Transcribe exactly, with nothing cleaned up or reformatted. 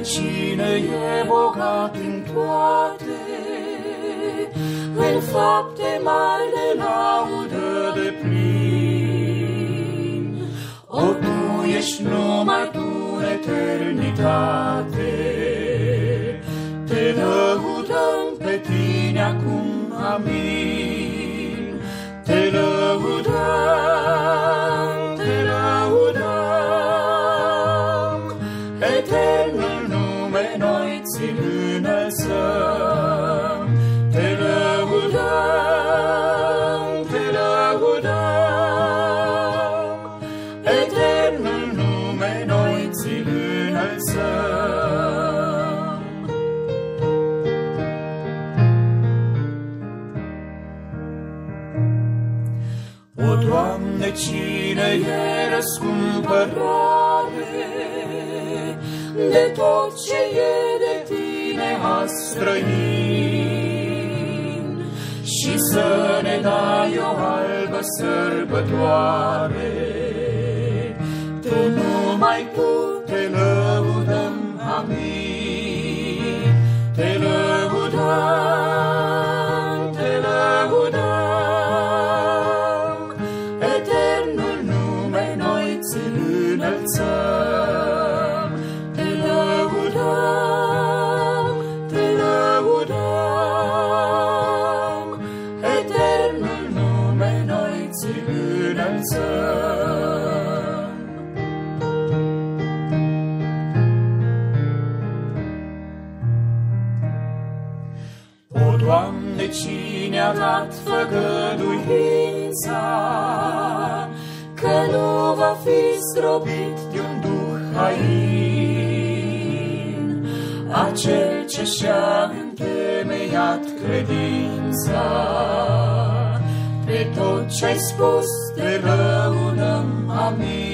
cine e bogat în toate, în fapte mari de laudă de plin. O, Tu ești numai Tu în eternitate, Te lăudăm pe Tine acum, amin. Te lăudăm, Te lăudăm, eternul nume noi ți-l înălțăm. Te lăudăm, Te lăudăm, eternul nume noi ți-l înălțăm. O, Doamne, cine e răscumpărare de tot ce e de Tine a străin, și să ne dai o albă sărbătoare. Tu, numai Tu, Te lăudăm, amin. Te lăudăm, Te lăudăm, eternul nume noi ți-l înălțăm. Te lăudăm, Te lăudăm, eternul nume noi ți-l înălțăm. O, Doamne, cine a dat făgăduința că nu va fi zdrobit de un duh hain, acel ce și-a întemeiat credința. Pe tot ce-ai spus Te lăudăm, amin.